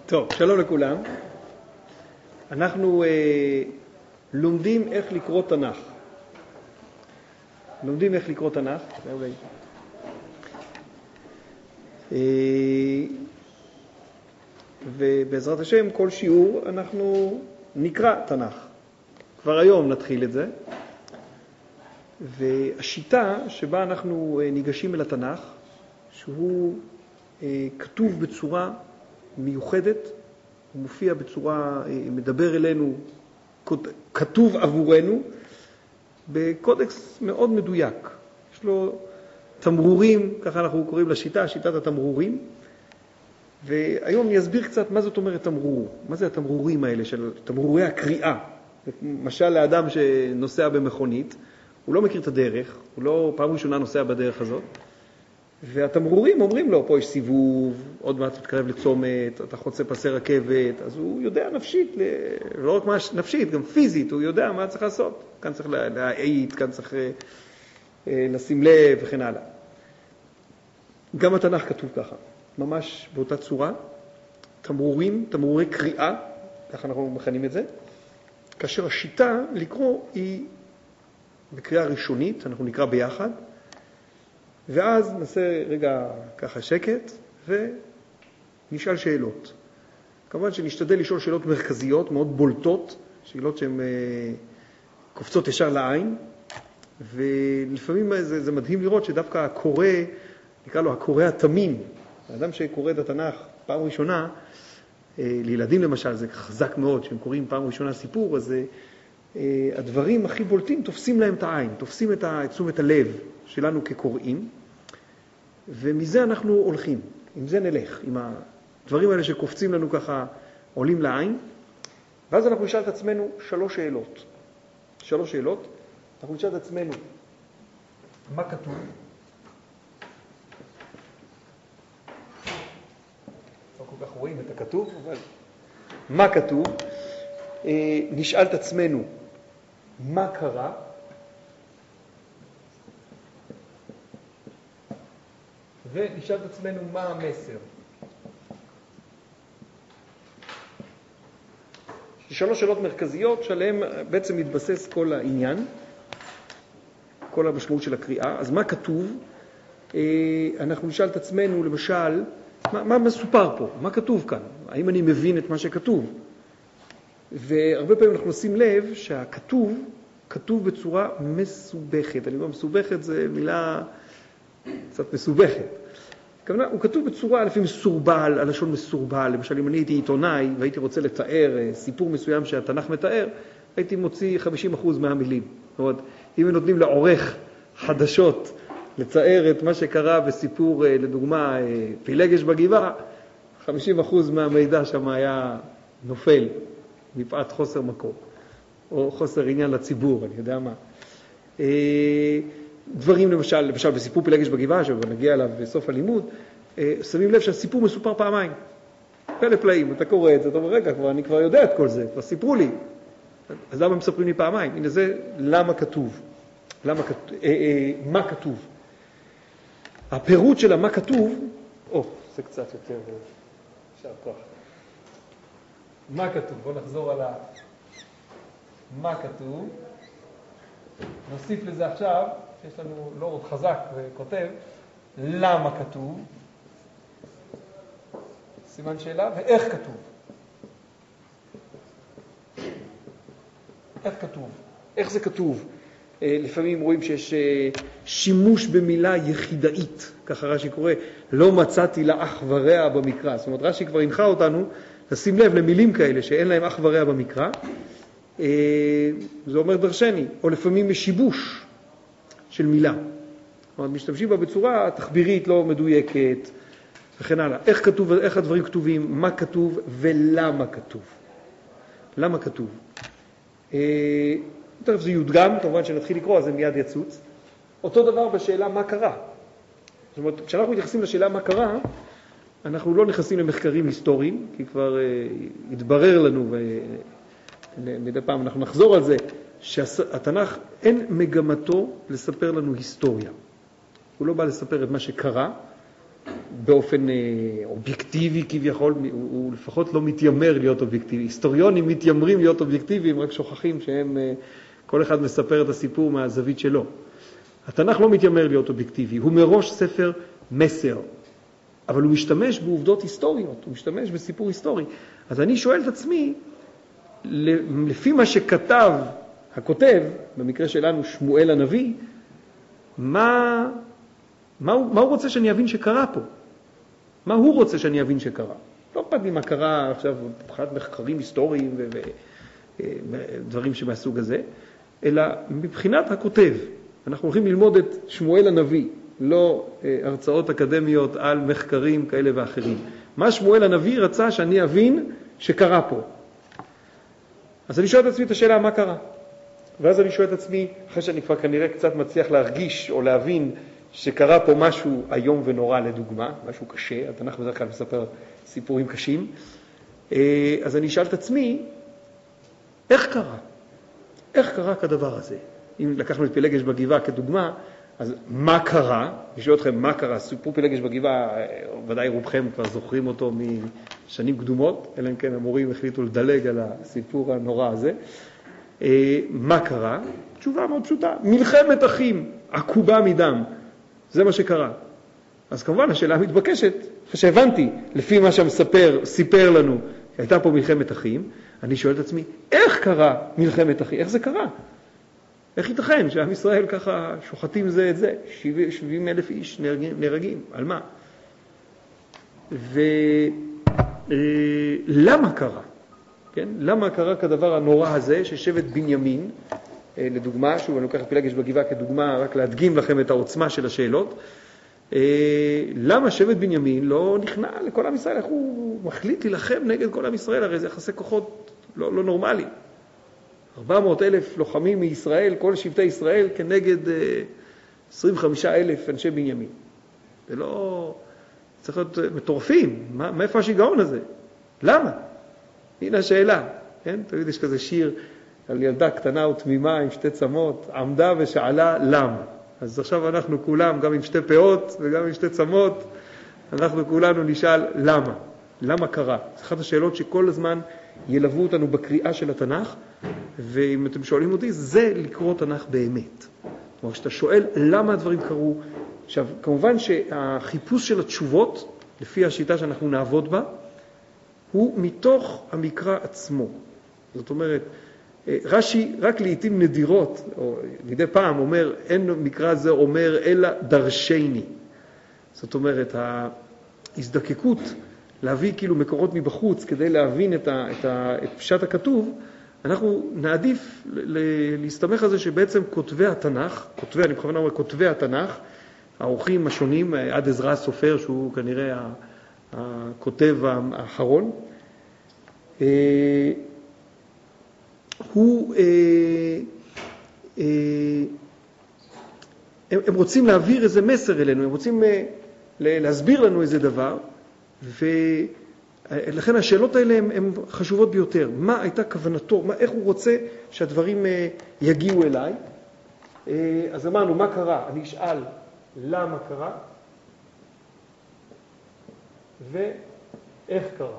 טוב, שלום לכולם. אנחנו לומדים איך לקרוא תנ"ך. ובעזרת השם, כל שיעור אנחנו נקרא תנ"ך. כבר היום נתחיל את זה. והשיטה שבה אנחנו ניגשים אל התנ"ך, שהוא כתוב בצורה מיוחדת, הוא מופיע בצורה, מדבר אלינו, כתוב עבורנו, בקודקס מאוד מדויק. יש לו תמרורים, ככה אנחנו קוראים לשיטה, שיטת התמרורים. והיום אני אסביר קצת מה זאת אומרת תמרור. מה זה התמרורים האלה של תמרורי הקריאה? למשל לאדם שנוסע במכונית, הוא לא מכיר את הדרך, הוא לא פעם ראשונה נוסע בדרך הזאת, והתמרורים אומרים לו, פה יש סיבוב, עוד מעט תתקרב לצומת, אתה חוצה פסי רכבת, אז הוא יודע נפשית, לא רק מה נפשית, גם פיזית, הוא יודע מה צריך לעשות. כאן צריך להעיד, כאן צריך לשים לב וכן הלאה. גם התנ"ך כתוב ככה, ממש באותה צורה, תמרורים, תמרורי קריאה, ככה אנחנו מכנים את זה, כאשר השיטה לקרוא היא בקריאה ראשונית, אנחנו נקרא ביחד, ואז נעשה רגע ככה שקט ונשאל שאלות. כמובן שנשתדל לשאול שאלות מרכזיות, מאוד בולטות, שאלות שהן קופצות ישר לעין, ולפעמים זה מדהים לראות שדווקא הקורא, נקרא לו הקורא התמים, האדם שקורא את התנ"ך פעם ראשונה, לילדים למשל זה חזק מאוד, שהם קוראים פעם ראשונה סיפור, אז הדברים הכי בולטים תופסים להם את העין, תופסים את תשומת הלב שלנו כקוראים, ומזה אנחנו הולכים, עם זה נלך, עם הדברים האלה שקופצים לנו ככה, עולים לעין, ואז אנחנו נשאל את עצמנו שלוש שאלות, אנחנו נשאל את עצמנו, מה כתוב? לא כל כך רואים את הכתוב, אבל מה כתוב? נשאל את עצמנו, מה קרה? ונשאל את עצמנו מה המסר. שלוש שאלות מרכזיות שעליהן בעצם מתבסס כל העניין, כל המשמעות של הקריאה. אז מה כתוב? אנחנו נשאל את עצמנו למשל, מה מסופר פה? מה כתוב כאן? האם אני מבין את מה שכתוב? והרבה פעמים אנחנו נשים לב שהכתוב כתוב בצורה מסובכת. אני אומר מסובכת זה מילה קצת מסובכת. כמובן, הוא כתוב בצורה לפעמים מסורבל, הלשון מסורבל. למשל, אם אני הייתי עיתונאי והייתי רוצה לתאר סיפור מסוים שהתנ"ך מתאר, הייתי מוציא 50% מהמילים. זאת אומרת, אם נותנים לעורך חדשות לתאר את מה שקרה בסיפור, לדוגמה, פילגש בגבעה, 50% מהמידע שם היה נופל מפאת חוסר מקום, או חוסר עניין לציבור, אני יודע מה. דברים למשל בסיפור פילגש בגבעה, שנגיע אליו בסוף הלימוד, שמים לב שהסיפור מסופר פעמיים. פלא פלאים, אתה קורא את זה, אתה אומר, רגע, אני כבר יודע את כל זה, כבר סיפרו לי. אז למה מספרים לי פעמיים? הנה זה למה כתוב. מה כתוב? הפירוט של מה כתוב, זה קצת יותר שער כוח. מה כתוב? בואו נחזור על מה כתוב. נוסיף לזה עכשיו, שיש לנו לא עוד חזק וכותב, למה כתוב, סימן שאלה, ואיך כתוב. איך זה כתוב? לפעמים רואים שיש שימוש במילה יחידאית, ככה רש"י קורא, לא מצאתי לה אח ורע במקרא. זאת אומרת, רש"י כבר הנחה אותנו לשים לב למילים כאלה שאין להם אח ורע במקרא. זה אומר דרשני, או לפעמים משיבוש של מילה. זאת אומרת, משתמשים בה בצורה תחבירית לא מדויקת וכן הלאה. איך כתוב, איך הדברים כתובים, מה כתוב ולמה כתוב. למה כתוב? תכף זה יודגם, כמובן שנתחיל לקרוא, אז זה מיד יצוץ. אותו דבר בשאלה מה קרה. זאת אומרת, כשאנחנו מתייחסים לשאלה מה קרה, אנחנו לא נכנסים למחקרים היסטוריים, כי כבר התברר לנו, ומדי פעם אנחנו נחזור על זה, שהתנ"ך אין מגמתו לספר לנו היסטוריה. הוא לא בא לספר את מה שקרה, באופן אובייקטיבי כביכול, הוא לפחות לא מתיימר להיות אובייקטיבי. היסטוריונים מתיימרים להיות אובייקטיביים, רק שוכחים שהם, כל אחד מספר את הסיפור מהזווית שלו. התנ"ך לא מתיימר להיות אובייקטיבי, הוא מראש ספר מסר, אבל הוא משתמש בעובדות היסטוריות, הוא משתמש בסיפור היסטורי. אז אני שואל את עצמי, לפי מה שכתב הכותב, במקרה שלנו שמואל הנביא, מה הוא רוצה שאני אבין שקרה פה? מה הוא רוצה שאני אבין שקרה? לא אכפת לי מה קרה עכשיו, מבחינת מחקרים היסטוריים ודברים שמהסוג הזה, אלא מבחינת הכותב. אנחנו הולכים ללמוד את שמואל הנביא, לא הרצאות אקדמיות על מחקרים כאלה ואחרים. מה שמואל הנביא רצה שאני אבין שקרה פה? אז אני שואל את עצמי את השאלה, מה קרה? ואז אני שואל את עצמי, אחרי שאני כבר כנראה קצת מצליח להרגיש או להבין שקרה פה משהו היום ונורא לדוגמה, משהו קשה, התנ"ך בדרך כלל מספר סיפורים קשים, אז אני אשאל את עצמי, איך קרה? איך קרה כדבר הזה? אם לקחנו את פילגש בגבעה כדוגמה, אז מה קרה? אני שואל אתכם, מה קרה? סיפור פילגש בגבעה, ודאי רובכם כבר זוכרים אותו משנים קדומות, אלא אם כן המורים החליטו לדלג על הסיפור הנורא הזה. מה קרה? תשובה מאוד פשוטה, מלחמת אחים, עקובה מדם. זה מה שקרה. אז כמובן השאלה המתבקשת, אחרי שהבנתי, לפי מה שהמספר סיפר לנו, הייתה פה מלחמת אחים, אני שואל את עצמי, איך קרה מלחמת אחים? איך זה קרה? איך ייתכן שעם ישראל ככה שוחטים זה את זה? 70,000 איש נהרגים, על מה? ולמה קרה? כן? למה קרה כדבר הנורא הזה ששבט בנימין, לדוגמה, שוב אני לוקח את פילגש בגבעה כדוגמה, רק להדגים לכם את העוצמה של השאלות, למה שבט בנימין לא נכנע לכל עם ישראל? איך הוא מחליט להילחם נגד כל עם ישראל? הרי זה יחסי כוחות לא נורמליים. 400,000 לוחמים מישראל, כל שבטי ישראל, כנגד 25,000 אנשי בנימין. זה לא... צריך להיות מטורפים. מאיפה השיגעון הזה? למה? הנה השאלה. כן? תמיד יש כזה שיר על ילדה קטנה ותמימה עם שתי צמות, עמדה ושאלה למה. אז עכשיו אנחנו כולם, גם עם שתי פאות וגם עם שתי צמות, אנחנו כולנו נשאל למה. למה קרה? זו אחת השאלות שכל הזמן ילוו אותנו בקריאה של התנ"ך, ואם אתם שואלים אותי, זה לקרוא תנ"ך באמת. כלומר, כשאתה שואל למה הדברים קרו, עכשיו, כמובן שהחיפוש של התשובות, לפי השיטה שאנחנו נעבוד בה, הוא מתוך המקרא עצמו. זאת אומרת, רש"י רק לעתים נדירות, או מדי פעם אומר, אין מקרא זה אומר, אלא דרשני. זאת אומרת, ההזדקקות להביא כאילו מקורות מבחוץ כדי להבין את פשט הכתוב, אנחנו נעדיף להסתמך על זה שבעצם כותבי התנ"ך, אני בכוונה אומר כותבי התנ"ך, האורחים השונים, עד עזרא הסופר שהוא כנראה הכותב האחרון, הם רוצים להעביר איזה מסר אלינו, הם רוצים להסביר לנו איזה דבר, ולכן השאלות האלה הן חשובות ביותר. מה הייתה כוונתו? איך הוא רוצה שהדברים יגיעו אליי? אז אמרנו, מה קרה? אני אשאל למה קרה ואיך קרה.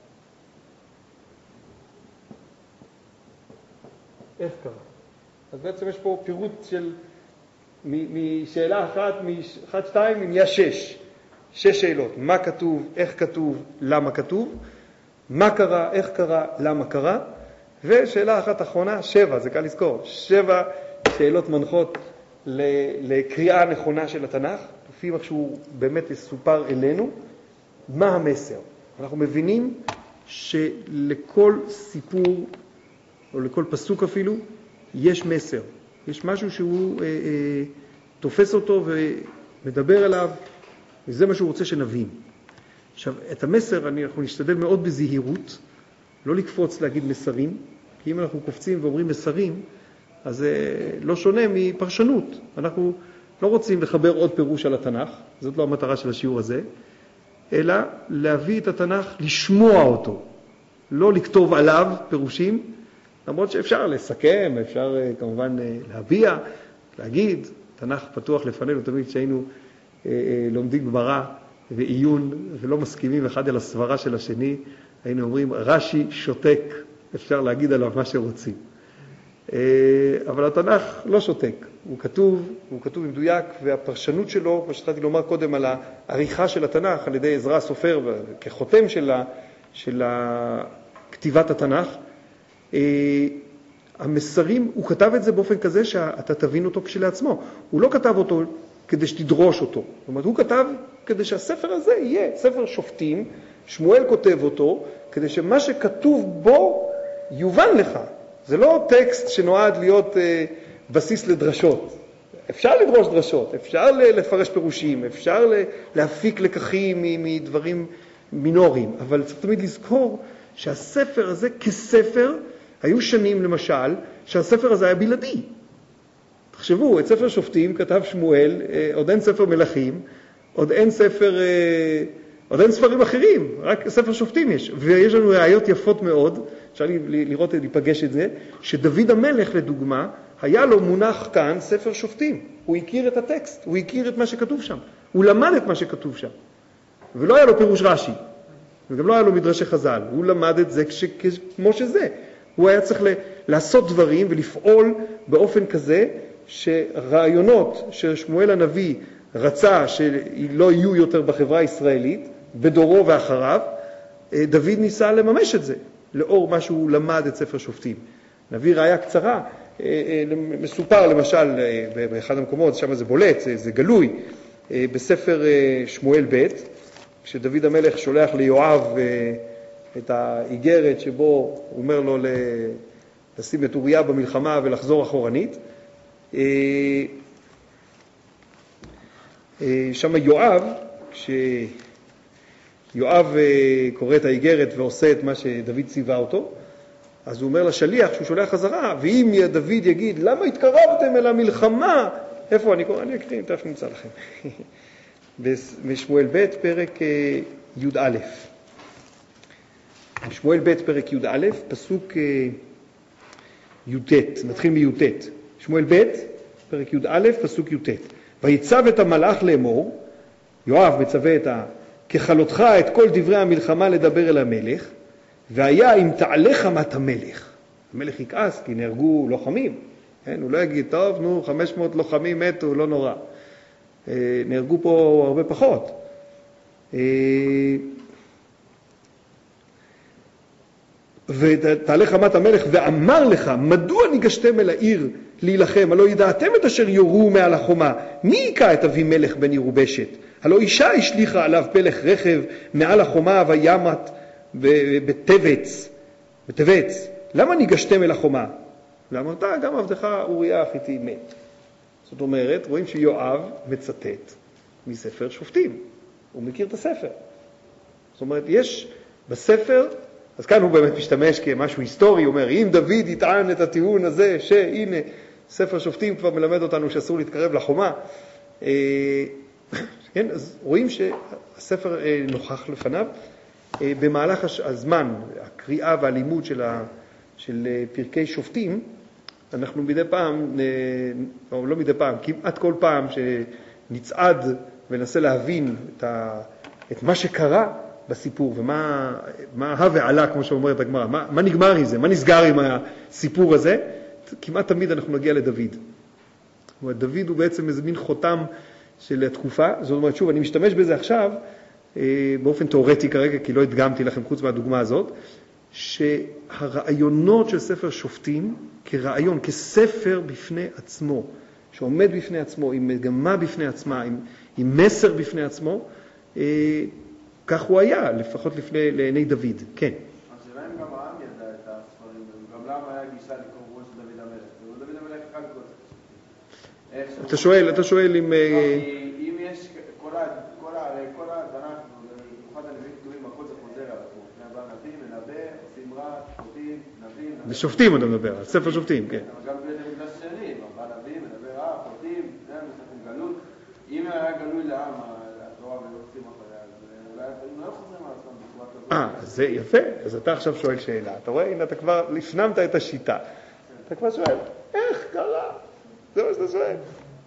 איך קרה? אז בעצם יש פה פירוט של משאלה אחת, מאחת, שתיים, נהיה 6. 6 שאלות. מה כתוב, איך כתוב, למה כתוב, מה קרה, איך קרה, למה קרה, ושאלה אחת אחרונה, 7, זה קל לזכור. 7 שאלות מנחות לקריאה נכונה של התנ"ך, לפי מה שהוא באמת יסופר אלינו. מה המסר? אנחנו מבינים שלכל סיפור, או לכל פסוק אפילו, יש מסר. יש משהו שהוא תופס אותו ומדבר עליו, וזה מה שהוא רוצה שנבין. עכשיו, את המסר אנחנו נשתדל מאוד בזהירות, לא לקפוץ להגיד מסרים, כי אם אנחנו קופצים ואומרים מסרים, אז זה לא שונה מפרשנות. אנחנו לא רוצים לחבר עוד פירוש על התנ"ך, זאת לא המטרה של השיעור הזה, אלא להביא את התנ"ך, לשמוע אותו, לא לכתוב עליו פירושים, למרות שאפשר לסכם, אפשר כמובן להביע, להגיד, תנ"ך פתוח לפנינו, תמיד שהיינו לומדים גמרא, ועיון ולא מסכימים אחד על הסברה של השני, היינו אומרים, רש"י שותק, אפשר להגיד עליו מה שרוצים. אבל התנ"ך לא שותק, הוא כתוב מדויק, והפרשנות שלו, מה שהתחלתי לומר קודם על העריכה של התנ"ך על ידי עזרא הסופר כחותם של כתיבת התנ"ך, המסרים, הוא כתב את זה באופן כזה שאתה תבין אותו כשלעצמו. הוא לא כתב אותו כדי שתדרוש אותו. זאת אומרת, הוא כתב כדי שהספר הזה יהיה ספר שופטים, שמואל כותב אותו, כדי שמה שכתוב בו יובן לך. זה לא טקסט שנועד להיות בסיס לדרשות. אפשר לדרוש דרשות, אפשר לפרש פירושים, אפשר להפיק לקחים מדברים מינוריים, אבל צריך תמיד לזכור שהספר הזה כספר, היו שנים למשל שהספר הזה היה בלעדי. תחשבו, את ספר שופטים כתב שמואל, עוד אין ספר מלכים, עוד אין ספרים אחרים, רק ספר שופטים יש. ויש לנו ראיות יפות מאוד, אפשר לראות, להיפגש את זה, שדוד המלך לדוגמה, היה לו מונח כאן ספר שופטים. הוא הכיר את הטקסט, הוא הכיר את מה שכתוב שם. הוא למד את מה שכתוב שם. ולא היה לו פירוש רש"י, וגם לא היה לו מדרשי חז"ל. הוא למד את זה כמו שזה. הוא היה צריך לעשות דברים ולפעול באופן כזה שרעיונות ששמואל הנביא רצה שלא יהיו יותר בחברה הישראלית, בדורו ואחריו, דוד ניסה לממש את זה, לאור מה שהוא למד את ספר שופטים. נביא ראיה קצרה, מסופר למשל באחד המקומות, שם זה בולט, זה גלוי, בספר שמואל ב', כשדוד המלך שולח ליואב את האיגרת שבו הוא אומר לו לשים את אוריה במלחמה ולחזור אחורנית. שם יואב, כשיואב קורא את האיגרת ועושה את מה שדוד ציווה אותו, אז הוא אומר לשליח שהוא שולח חזרה, ואם דוד יגיד, למה התקרבתם אל המלחמה? איפה אני קורא? אני אקריא, תכף נמצא לכם. בשמואל ב' פרק י"א. שמואל ב' פרק י"א, פסוק י"ט, נתחיל מי"ט. שמואל ב' פרק י"א, פסוק י"ט. ויצב את המלאך לאמור, יואב מצווה ככלותך את כל דברי המלחמה לדבר אל המלך, והיה אם תעלה חמת המלך. המלך יכעס כי נהרגו לוחמים. הוא לא יגיד, טוב, 500 לוחמים מתו, לא נורא. נהרגו פה הרבה פחות. ותעלה חמת המלך ואמר לך, מדוע ניגשתם אל העיר להילחם? הלא ידעתם את אשר יורו מעל החומה. מי יקע את אבימלך בן ירובשת? הלא אישה השליחה עליו פלך רכב מעל החומה וימת בטבץ. למה ניגשתם אל החומה? ואמרת, גם עבדך אוריה החיתי מת. זאת אומרת, רואים שיואב מצטט מספר שופטים. הוא מכיר את הספר. זאת אומרת, יש בספר, אז כאן הוא באמת משתמש כמשהו היסטורי, הוא אומר, אם דוד יטען את הטיעון הזה, שהנה, ספר שופטים כבר מלמד אותנו שאסור להתקרב לחומה, כן, אז רואים שהספר נוכח לפניו. במהלך הזמן, הקריאה והלימוד של פרקי שופטים, אנחנו מדי פעם, או לא מדי פעם, כמעט כל פעם שנצעד וננסה להבין את מה שקרה בסיפור, ומה ועלה, כמו שאומרת הגמרא, מה נגמר עם זה, מה נסגר עם הסיפור הזה, כמעט תמיד אנחנו נגיע לדוד. זאת אומרת, דוד הוא בעצם איזה מין חותם של התקופה, זאת אומרת, שוב, אני משתמש בזה עכשיו, באופן תיאורטי כרגע, כי לא הדגמתי לכם חוץ מהדוגמה הזאת, שהרעיונות של ספר שופטים, כרעיון, כספר בפני עצמו, שעומד בפני עצמו, עם מגמה בפני עצמה, עם מסר בפני עצמו, כך הוא היה, לפחות לעיני דוד. כן. אז שלהם גם העם ידע את הספרים, וגם למה היה גישה לקרוא ראש דוד המלך? דוד המלך אחד כל זה. אתה שואל אם... אם יש כל התנ"ך, במיוחד הנביאים כתובים, הכל זה חוזר על עצמו. נבא נביא, מנבא, עושים רע, שופטים, נביא. בשופטים אתה מדבר, על ספר שופטים, כן. אבל גם בית המקדש השני, נבא נביא, מנבא רע, שופטים, זה מספרים גלות. אם היה גלוי לעם, התורה ולא עושים אחריה, אז אולי הם לא חוזרים על עצמם בצורה כזאת. זה יפה. אז אתה עכשיו שואל שאלה. אתה רואה, הנה אתה כבר הפנמת את השיטה. אתה כבר שואל, איך קרה? זה מה שאתה שואל.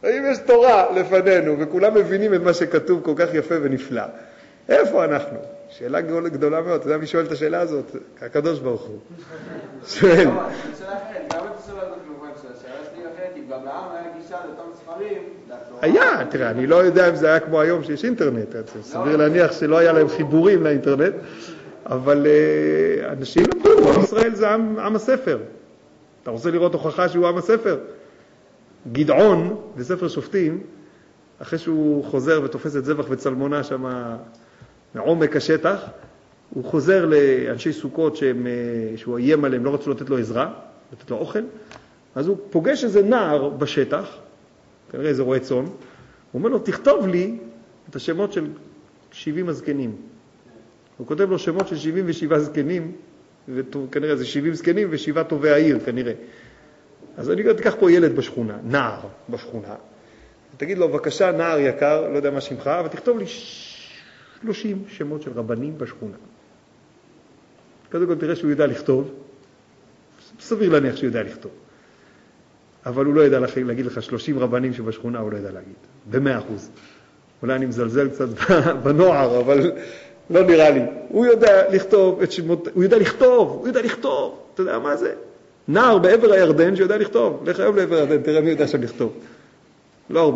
האם יש תורה לפנינו, וכולם מבינים את מה שכתוב כל כך יפה ונפלא? איפה אנחנו? שאלה גדולה מאוד. אתה יודע מי שואל את השאלה הזאת? הקדוש ברוך הוא. שואל. שאלה אחרת, גם את השאלה הזאת כמובן, שהשאלה שלי אחרת, אם גם לעם היה גישה לאותם ספרים, היה, תראה, אני לא יודע אם זה היה כמו היום שיש אינטרנט, סביר להניח שלא היה להם חיבורים לאינטרנט, אבל אנשים למדו, עם ישראל זה עם הספר. אתה רוצה לראות הוכחה שהוא עם הספר? גדעון, בספר שופטים, אחרי שהוא חוזר ותופס את זבח וצלמונה שם מעומק השטח, הוא חוזר לאנשי סוכות שהוא איים עליהם, לא רצו לתת לו עזרה, לתת לו אוכל, אז הוא פוגש איזה נער בשטח, כנראה איזה רועה צאן, הוא אומר לו, תכתוב לי את השמות של 70 הזקנים. הוא כותב לו שמות של 77 זקנים, וכנראה זה 70 זקנים ו7 טובי העיר, כנראה. אז אני תיקח פה ילד בשכונה, נער בשכונה, תגיד לו, בבקשה, נער יקר, לא יודע מה שמך, אבל תכתוב לי 30 שמות של רבנים בשכונה. קודם כל תראה שהוא יודע לכתוב, סביר להניח שהוא יודע לכתוב. אבל הוא לא ידע להגיד לך 30 רבנים שבשכונה, הוא לא ידע להגיד, ב100%. אולי אני מזלזל קצת בנוער, אבל לא נראה לי. הוא יודע לכתוב את שמות, הוא יודע לכתוב, אתה יודע מה זה? נער בעבר הירדן שיודע לכתוב, לך היום לעבר הירדן, תראה מי יודע שם לכתוב. לא הרבה.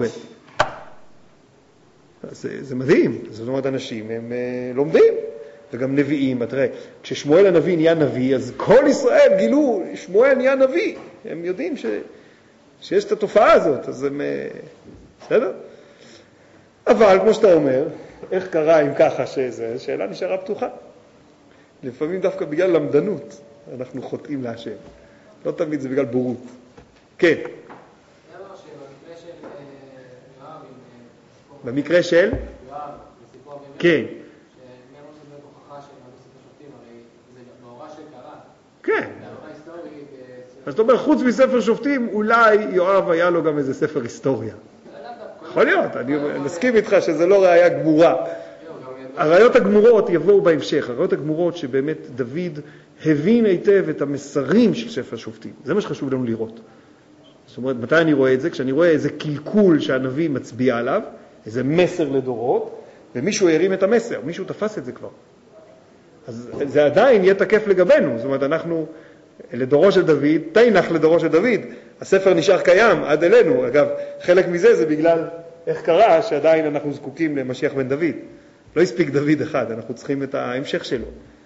זה מדהים, זאת אומרת, אנשים הם לומדים, וגם נביאים, תראה, כששמואל הנביא נהיה נביא, אז כל ישראל גילו, שמואל נהיה נביא, הם יודעים שיש את התופעה הזאת, אז הם, בסדר? אבל, כמו שאתה אומר, איך קרה אם ככה שזה, שאלה נשארה פתוחה. לפעמים דווקא בגלל למדנות, אנחנו חוטאים להשם. לא תמיד זה בגלל בורות. כן. במקרה של? כן. כן. אז אתה אומר, חוץ מספר שופטים, אולי יואב היה לו גם איזה ספר היסטוריה. יכול להיות, אני מסכים איתך שזה לא ראיה גמורה. הראיות הגמורות יבואו בהמשך, הראיות הגמורות שבאמת דוד הבין היטב את המסרים של ספר שופטים. זה מה שחשוב לנו לראות. זאת אומרת, מתי אני רואה את זה? כשאני רואה איזה קלקול שהנביא מצביע עליו, איזה מסר לדורות, ומישהו הרים את המסר, מישהו תפס את זה כבר. אז זה עדיין יהיה תקף לגבינו, זאת אומרת, אנחנו לדורו של דוד, תינח לדורו של דוד, הספר נשאר קיים עד אלינו. אגב, חלק מזה זה בגלל איך קרה שעדיין אנחנו זקוקים למשיח בן דוד. לא הספיק דוד אחד, אנחנו צריכים את ההמשך שלו.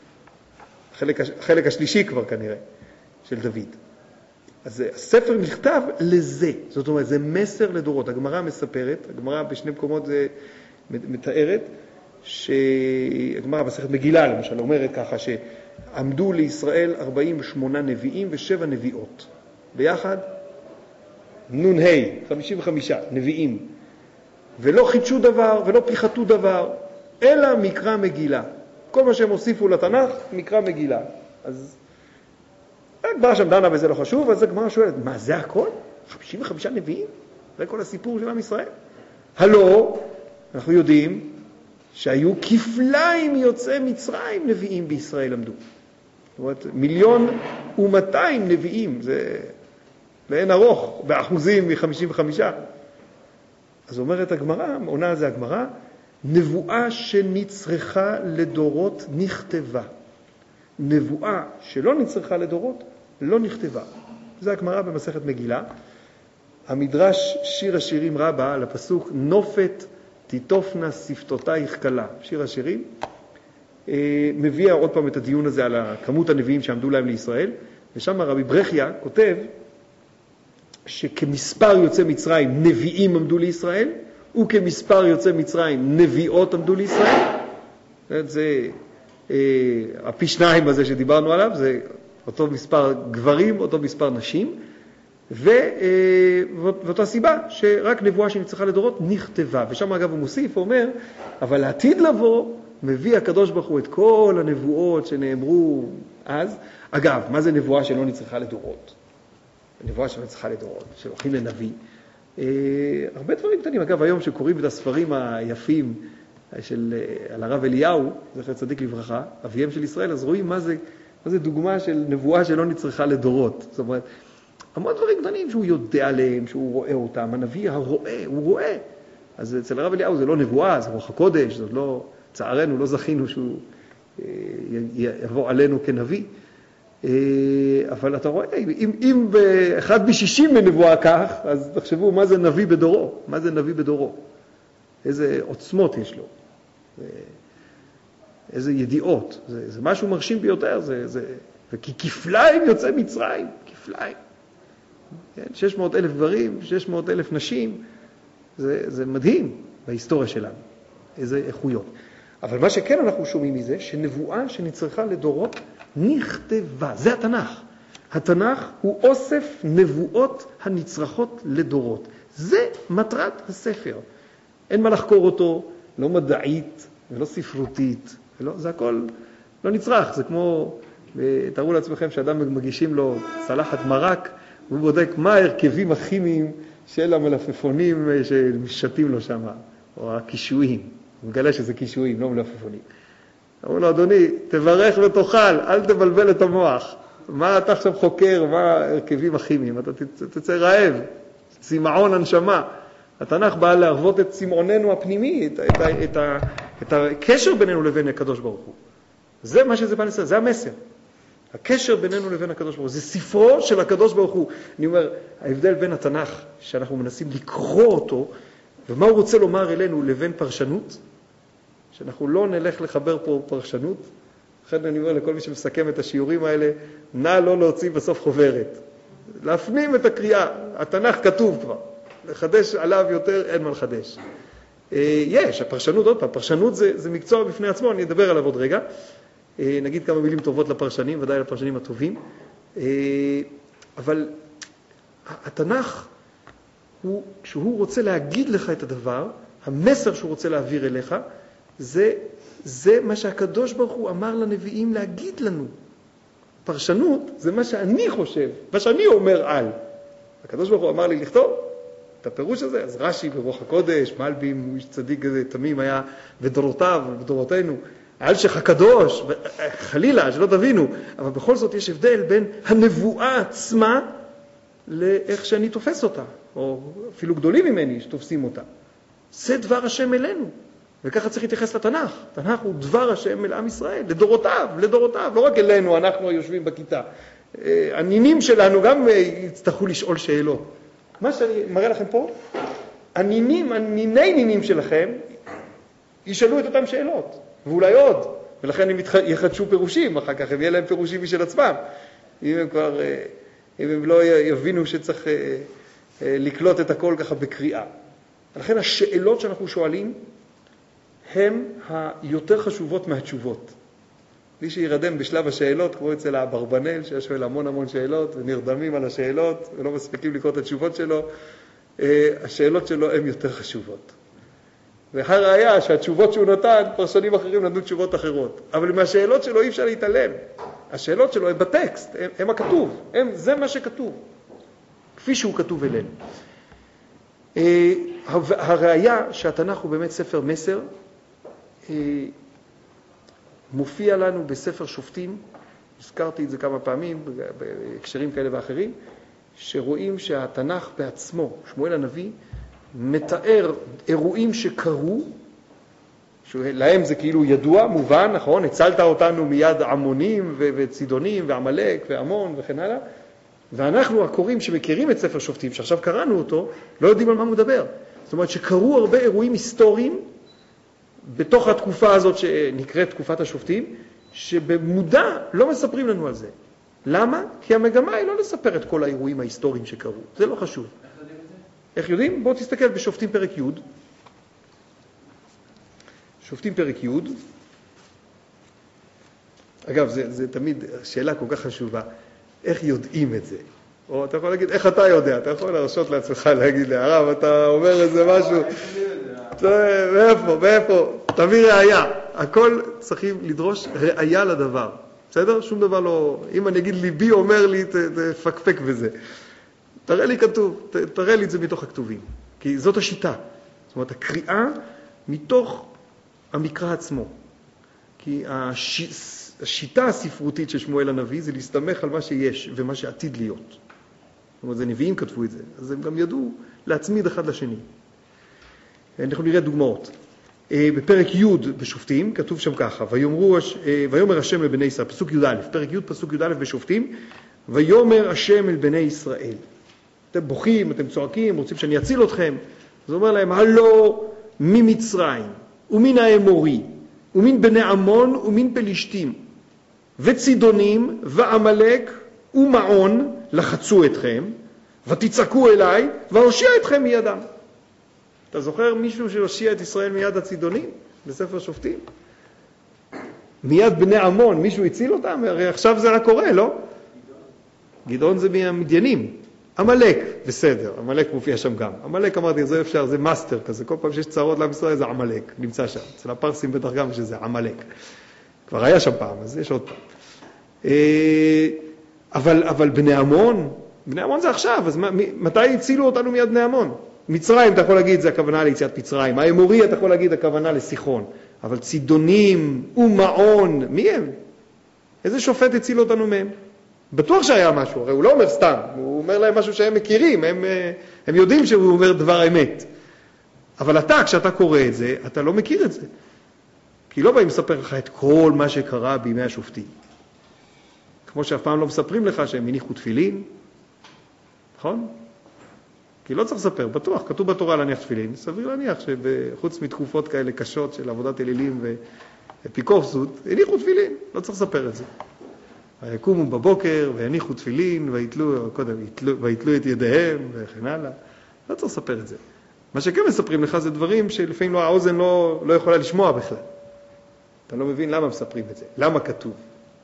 החלק השלישי כבר כנראה, של דוד. אז הספר נכתב לזה, זאת אומרת, זה מסר לדורות. הגמרא מספרת, הגמרא בשני מקומות זה מתארת, הגמרא בספר מגילה למשל אומרת ככה, שעמדו לישראל 48 נביאים ו7 נביאות. ביחד, נ"ה, 55 נביאים. ולא חידשו דבר ולא פיחתו דבר, אלא מקרא מגילה. כל מה שהם הוסיפו לתנ"ך, מקרא מגילה. אז הגמרא שם דנה וזה לא חשוב, אז הגמרא שואלת, מה זה הכל? 55 נביאים? זה כל הסיפור של עם ישראל? הלא, אנחנו יודעים שהיו כפליים יוצאי מצרים נביאים בישראל למדו. זאת אומרת, 1,200,000 נביאים, זה לאין ארוך, באחוזים מ-55. אז אומרת הגמרא, עונה על זה הגמרא, נבואה שנצרכה לדורות נכתבה. נבואה שלא נצרכה לדורות לא נכתבה. זה הגמרא במסכת מגילה. המדרש שיר השירים רבה על הפסוק נופת תיתופנה שפתותייך כלה. שיר השירים מביא עוד פעם את הדיון הזה על כמות הנביאים שעמדו להם לישראל, ושם רבי ברכיה כותב שכמספר יוצא מצרים נביאים עמדו לישראל, וכמספר יוצא מצרים נביאות עמדו לישראל. זה הפי שניים הזה שדיברנו עליו, זה אותו מספר גברים, אותו מספר נשים, ואותה סיבה שרק נבואה שנצרכה לדורות נכתבה. ושם אגב הוא מוסיף, הוא אומר, אבל לעתיד לבוא מביא הקדוש ברוך הוא את כל הנבואות שנאמרו אז. אגב, מה זה נבואה שלא נצרכה לדורות? נבואה שלא נצרכה לדורות, שהולכים לנביא. הרבה דברים קטנים. אגב, היום שקוראים את הספרים היפים על הרב אליהו, זכר צדיק לברכה, אביהם של ישראל, אז רואים מה זה דוגמה של נבואה שלא נצרכה לדורות. זאת אומרת, המון דברים קטנים שהוא יודע עליהם, שהוא רואה אותם. הנביא הרואה, הוא רואה. אז אצל הרב אליהו זה לא נבואה, זה רוח הקודש, זה לא, צערנו, לא זכינו שהוא יבוא עלינו כנביא. אבל אתה רואה, אם באחד ב-60 מנבואה כך, אז תחשבו מה זה נביא בדורו, מה זה נביא בדורו. איזה עוצמות יש לו, איזה ידיעות, זה משהו מרשים ביותר, וכי כפליים יוצא מצרים, כפליים. 600,000 גברים, 600,000 נשים, זה מדהים בהיסטוריה שלנו, איזה איכויות. אבל מה שכן אנחנו שומעים מזה, שנבואה שנצרכה לדורות נכתבה. זה התנ"ך. התנ"ך הוא אוסף נבואות הנצרכות לדורות. זה מטרת הספר. אין מה לחקור אותו, לא מדעית ולא ספרותית. זה הכל לא נצרך. זה כמו, תארו לעצמכם שאדם מגישים לו צלחת מרק, והוא בודק מה ההרכבים הכימיים של המלפפונים שמשתים לו שם, או הקישואים. הוא מגלה שזה קישואים, לא מלפפונים. אמרו לו, אדוני, תברך ותאכל, אל תבלבל את המוח. מה אתה עכשיו חוקר, מה ההרכבים הכימיים? אתה תצא רעב, צמאון הנשמה. התנ"ך בא להרוות את צמאוננו הפנימי, את הקשר בינינו לבין הקדוש ברוך הוא. זה מה שזה בא לסדר, זה המסר. הקשר בינינו לבין הקדוש ברוך הוא. זה ספרו של הקדוש ברוך הוא. אני אומר, ההבדל בין התנ"ך, שאנחנו מנסים לקרוא אותו, ומה הוא רוצה לומר אלינו לבין פרשנות, שאנחנו לא נלך לחבר פה פרשנות. לכן אני אומר לכל מי שמסכם את השיעורים האלה, נא לא להוציא בסוף חוברת. להפנים את הקריאה. התנ"ך כתוב כבר. לחדש עליו יותר, אין מה לחדש. יש, הפרשנות, עוד פעם, פרשנות זה מקצוע בפני עצמו, אני אדבר עליו עוד רגע. נגיד כמה מילים טובות לפרשנים, ודאי לפרשנים הטובים. אבל התנ"ך, כשהוא רוצה להגיד לך את הדבר, המסר שהוא רוצה להעביר אליך, זה מה שהקדוש ברוך הוא אמר לנביאים להגיד לנו. פרשנות זה מה שאני חושב, מה שאני אומר על. הקדוש ברוך הוא אמר לי לכתוב את הפירוש הזה, אז רש"י ברוח הקודש, מלבים, הוא איש צדיק כזה, תמים היה, ודורותיו, ודורותינו, האלשיך הקדוש, חלילה, שלא תבינו, אבל בכל זאת יש הבדל בין הנבואה עצמה לאיך שאני תופס אותה, או אפילו גדולים ממני שתופסים אותה. זה דבר השם אלינו, וככה צריך להתייחס לתנ"ך. תנ"ך הוא דבר השם אל עם ישראל, לדורותיו, לדורותיו, לא רק אלינו, אנחנו היושבים בכיתה. הנינים שלנו גם יצטרכו לשאול שאלות. מה שאני מראה לכם פה, הנינים שלכם ישאלו את אותם שאלות, ואולי עוד, ולכן הם יחדשו פירושים, אחר כך הם יהיה להם פירושים משל עצמם. אם הם לא יבינו שצריך לקלוט את הכל ככה בקריאה. לכן השאלות שאנחנו שואלים, הן היותר חשובות מהתשובות. מי שירדם בשלב השאלות, כמו אצל האברבנאל, שיש שואל המון שאלות, ונרדמים על השאלות, ולא מספיקים לקרוא את התשובות שלו, השאלות שלו הן יותר חשובות. והראיה שהתשובות שהוא נתן, פרשנים אחרים נתנו תשובות אחרות. אבל מהשאלות שלו אי אפשר להתעלם. השאלות שלו הן בטקסט, הן הכתוב, זה מה שכתוב, כפי שהוא כתוב אלינו. הראיה שהתנ"ך הוא באמת ספר מסר, מופיע לנו בספר שופטים, הזכרתי את זה כמה פעמים, בהקשרים כאלה ואחרים, שרואים שהתנ"ך בעצמו, שמואל הנביא, מתאר אירועים שקרו, להם זה כאילו ידוע, מובן, נכון? הצלת אותנו מיד עמונים וצידונים ועמלק ועמון וכן הלאה, ואנחנו הקוראים שמכירים את ספר שופטים, שעכשיו קראנו אותו, לא יודעים על מה הוא מדבר. זאת אומרת שקרו הרבה אירועים היסטוריים בתוך התקופה הזאת שנקראת תקופת השופטים, שבמודע לא מספרים לנו על זה. למה? כי המגמה היא לא לספר את כל האירועים ההיסטוריים שקרו. זה לא חשוב. איך יודעים? בואו תסתכל בשופטים פרק י'. שופטים פרק י'. אגב, זה תמיד שאלה כל כך חשובה. איך יודעים את זה? או אתה יכול להגיד, איך אתה יודע? אתה יכול להרשות לעצמך להגיד לי, הרב, אתה אומר איזה משהו. מאיפה? תביא ראייה. הכל צריכים לדרוש ראייה לדבר. בסדר? שום דבר לא... אם אני אגיד ליבי אומר לי, תפקפק בזה. תראה לי כתוב, תראה לי את זה מתוך הכתובים. כי זאת השיטה. זאת אומרת, הקריאה מתוך המקרא עצמו. כי השיטה הספרותית של שמואל הנביא זה להסתמך על מה שיש ומה שעתיד להיות. זאת אומרת, זה נביאים כתבו את זה, אז הם גם ידעו להצמיד אחד לשני. אנחנו נראה דוגמאות. בפרק י' בשופטים, כתוב שם ככה, ויאמר השם לבני ישראל, פסוק י' א', פרק י' פסוק י' א' בשופטים, ויאמר השם אל בני ישראל. אתם בוכים, אתם צועקים, רוצים שאני אציל אתכם. אז הוא אומר להם, הלא ממצרים, ומן האמורי, ומן בני עמון, ומן פלישתים, וצידונים, ועמלק, ומעון, לחצו אתכם, ותצעקו אליי, והושיע אתכם מידם. אתה זוכר מישהו שהושיע את ישראל מיד הצידונים בספר שופטים? מיד בני עמון, מישהו הציל אותם? הרי עכשיו זה רק קורה, לא? גדעון זה מהמדיינים. עמלק, בסדר, עמלק מופיע שם גם. עמלק אמרתי, זה אפשר, זה מאסטר כזה. כל פעם שיש צרות לעם ישראל זה עמלק, נמצא שם. אצל הפרסים בטח גם שזה עמלק. כבר היה שם פעם, אז יש עוד פעם. אבל בני עמון זה עכשיו, אז מתי הצילו אותנו מיד בני עמון? מצרים, אתה יכול להגיד, זה הכוונה ליציאת מצרים. האמורי, אתה יכול להגיד, הכוונה לסיחון. אבל צידונים ומעון, מי הם? איזה שופט הציל אותנו מהם? בטוח שהיה משהו, הרי הוא לא אומר סתם, הוא אומר להם משהו שהם מכירים, הם יודעים שהוא אומר דבר אמת. אבל אתה, כשאתה קורא את זה, אתה לא מכיר את זה. כי לא באים לספר לך את כל מה שקרה בימי השופטים. כמו שאף פעם לא מספרים לך שהם הניחו תפילין, נכון? כי לא צריך לספר, בטוח, כתוב בתורה להניח תפילין, סביר להניח שבחוץ מתקופות כאלה קשות של עבודת אלילים ואפיקורסות, הניחו תפילין, לא צריך לספר את זה. ויקומו בבוקר והניחו תפילין ויתלו את ידיהם וכן הלאה. לא צריך לספר את זה. מה שכן מספרים לך זה דברים שלפעמים האוזן לא יכולה לשמוע בכלל. אתה לא מבין למה מספרים את זה, למה כתוב.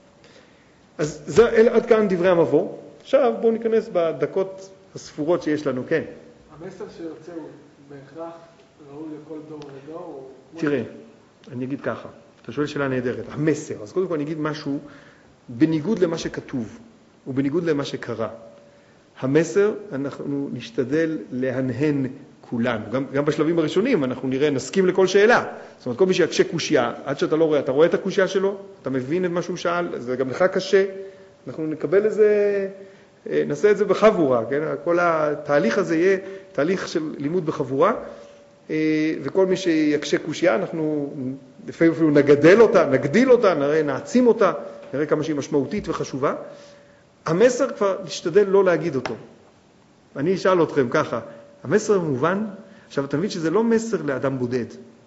אז עד כאן דברי המבוא. עכשיו בואו ניכנס בדקות הספורות שיש לנו, כן. המסר שיוצא הוא בהכרח ראוי לכל דור ודור? תראה, אני אגיד ככה, אתה שואל שאלה נהדרת, המסר, אז קודם כל אני אגיד משהו בניגוד למה שכתוב ובניגוד למה שקרה. המסר, אנחנו נשתדל להנהן כולנו. גם בשלבים הראשונים אנחנו נראה, נסכים לכל שאלה. זאת אומרת, כל מי שיקשה קושיה, עד שאתה לא רואה, אתה רואה את הקושיה שלו, אתה מבין את מה שהוא שאל, זה גם לך קשה, אנחנו נקבל איזה, נעשה את זה בחבורה, כן? כל התהליך הזה יהיה תהליך של לימוד בחבורה, וכל מי שיקשה קושיה, אנחנו לפעמים אפילו נגדיל אותה, נעצים אותה, נראה כמה שהיא משמעותית וחשובה. המסר כבר נשתדל לא להגיד אותו. אני אשאל אתכם ככה, המסר מובן, עכשיו אתה מבין שזה לא מסר לאדם בודד.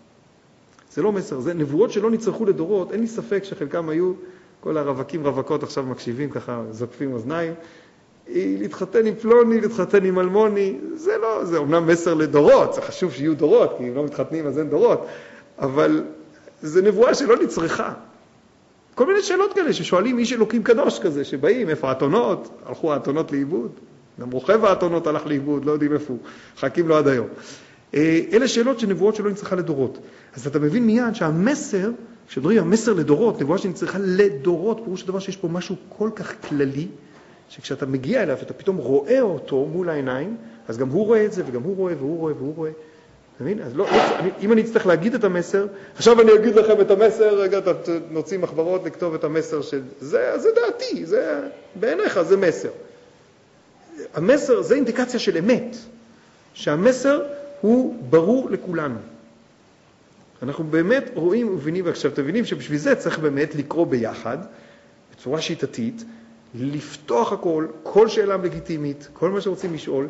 זה לא מסר, זה נבואות שלא נצרכו לדורות, אין לי ספק שחלקם היו, כל הרווקים רווקות עכשיו מקשיבים ככה, זוקפים אוזניים, להתחתן עם פלוני, להתחתן עם אלמוני, זה לא, זה אומנם מסר לדורות, זה חשוב שיהיו דורות, כי אם לא מתחתנים אז אין דורות, אבל זה נבואה שלא נצרכה. כל מיני שאלות כאלה ששואלים איש אלוקים קדוש כזה, שבאים, איפה האתונות? הלכו האתונות לאיבוד. גם רוכב האתונות הלך לאיבוד, לא יודעים איפה הוא, חכים לו עד היום. אלה שאלות שנבואות שלא נצרכה לדורות. אז אתה מבין מיד שהמסר, כשדברים המסר לדורות, נבואה שנצרכה לדורות, פירוש הדבר שיש פה משהו כל כך כללי, שכשאתה מגיע אליו, אתה פתאום רואה אותו מול העיניים, אז גם הוא רואה את זה, וגם הוא רואה, והוא רואה, והוא רואה. אתה מבין? אז אם אני אצטרך להגיד את המסר, עכשיו אני אגיד לכם את המסר, רגע, נוציא מחברות לכתוב את המסר זה דעתי, זה, בעיניך זה מסר. המסר זה אינדיקציה של אמת, שהמסר הוא ברור לכולנו. אנחנו באמת רואים ומבינים, ועכשיו תבינים שבשביל זה צריך באמת לקרוא ביחד, בצורה שיטתית, לפתוח הכל, כל שאלה לגיטימית, כל מה שרוצים לשאול,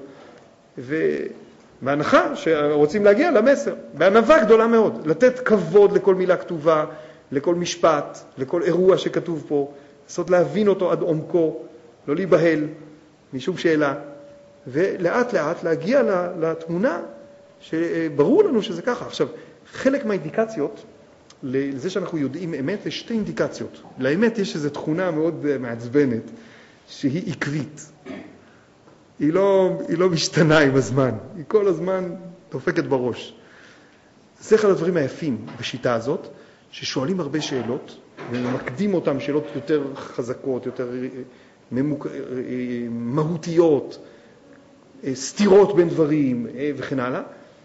בהנחה שרוצים להגיע למסר, בענווה גדולה מאוד, לתת כבוד לכל מילה כתובה, לכל משפט, לכל אירוע שכתוב פה, לעשות להבין אותו עד עומקו, לא להיבהל משום שאלה, ולאט לאט להגיע לתמונה שברור לנו שזה ככה. עכשיו, חלק מהאינדיקציות, לזה שאנחנו יודעים אמת, יש שתי אינדיקציות. לאמת יש איזו תכונה מאוד מעצבנת, שהיא עקבית. היא לא משתנה עם הזמן, היא כל הזמן דופקת בראש. זה אחד הדברים היפים בשיטה הזאת, ששואלים הרבה שאלות, וממקדים אותם שאלות יותר חזקות, יותר מהותיות, סתירות בין דברים וכן הלאה,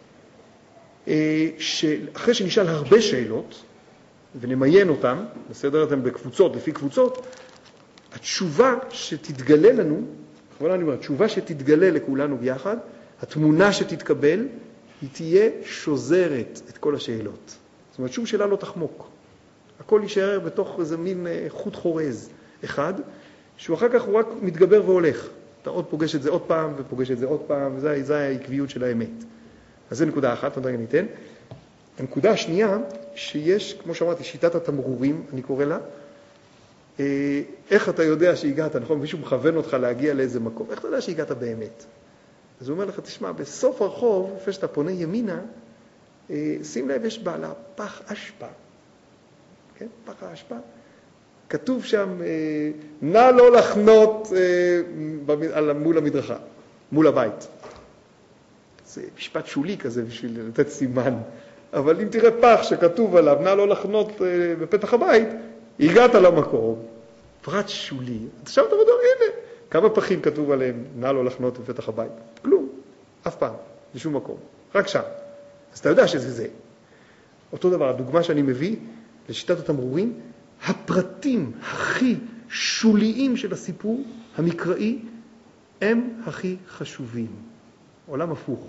שאחרי שנשאל הרבה שאלות, ונמיין אותם, בסדר אתם בקבוצות, לפי קבוצות, התשובה שתתגלה לנו, בכוונה אני אומר, תשובה שתתגלה לכולנו ביחד, התמונה שתתקבל, היא תהיה שוזרת את כל השאלות. זאת אומרת, שום שאלה לא תחמוק. הכל יישאר בתוך איזה מין חוט חורז אחד, שהוא אחר כך הוא רק מתגבר והולך. אתה עוד פוגש את זה עוד פעם, ופוגש את זה עוד פעם, וזה העקביות של האמת. אז זה נקודה אחת, עוד רגע ניתן. הנקודה השנייה, שיש, כמו שאמרתי, שיטת התמרורים, אני קורא לה, איך אתה יודע שהגעת, נכון? מישהו מכוון אותך להגיע לאיזה מקום, איך אתה יודע שהגעת באמת? אז הוא אומר לך, תשמע, בסוף הרחוב, לפני שאתה פונה ימינה, שים לב, יש בעלה פח אשפה. כן? פח האשפה. כתוב שם, נא לא לחנות מול המדרכה, מול הבית. זה משפט שולי כזה בשביל לתת סימן. אבל אם תראה פח שכתוב עליו, נא לא לחנות בפתח הבית, הגעת למקום, פרט שולי. עכשיו אתה אומר, הנה, כמה פחים כתוב עליהם, נא לא לחנות בפתח הבית? כלום, אף פעם, בשום מקום, רק שם. אז אתה יודע שזה זה. אותו דבר, הדוגמה שאני מביא לשיטת התמרורים, הפרטים הכי שוליים של הסיפור המקראי, הם הכי חשובים. עולם הפוך.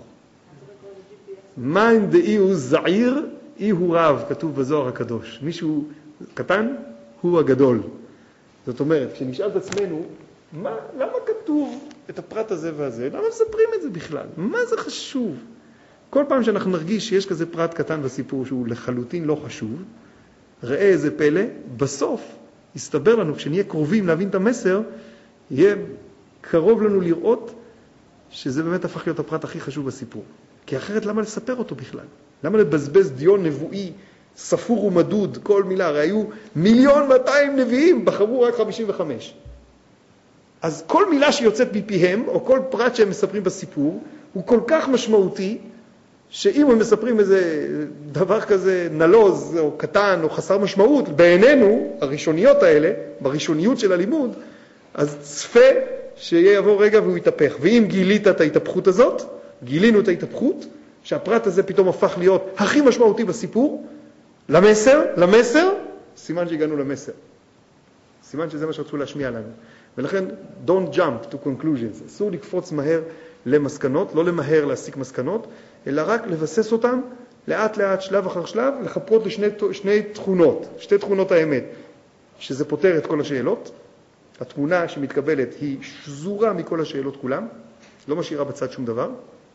מאן דאי הוא זעיר, אי הוא רב, כתוב בזוהר הקדוש. מישהו קטן, הוא הגדול. זאת אומרת, כשנשאל את עצמנו, למה כתוב את הפרט הזה והזה? למה מספרים את זה בכלל? מה זה חשוב? כל פעם שאנחנו נרגיש שיש כזה פרט קטן בסיפור שהוא לחלוטין לא חשוב, ראה איזה פלא, בסוף יסתבר לנו, כשנהיה קרובים להבין את המסר, יהיה קרוב לנו לראות שזה באמת הפך להיות הפרט הכי חשוב בסיפור. כי אחרת למה לספר אותו בכלל? למה לבזבז דיון נבואי, ספור ומדוד, כל מילה? הרי היו 1,200,000 נביאים, בחרו רק 55. אז כל מילה שיוצאת מפיהם, או כל פרט שהם מספרים בסיפור, הוא כל כך משמעותי, שאם הם מספרים איזה דבר כזה נלוז, או קטן, או חסר משמעות, בעינינו, הראשוניות האלה, בראשוניות של הלימוד, אז צפה שיבוא רגע והוא יתהפך. ואם גילית את ההתהפכות הזאת, גילינו את ההתהפכות, שהפרט הזה פתאום הפך להיות הכי משמעותי בסיפור, למסר, סימן שהגענו למסר. סימן שזה מה שרצו להשמיע לנו. ולכן, don't jump to conclusions. אסור לקפוץ מהר למסקנות, לא למהר להסיק מסקנות, אלא רק לבסס אותם לאט לאט, שלב אחר שלב, לחפרות לשני תכונות, שתי תכונות האמת, שזה פותר את כל השאלות. התמונה שמתקבלת היא שזורה מכל השאלות כולם, לא משאירה בצד שום דבר.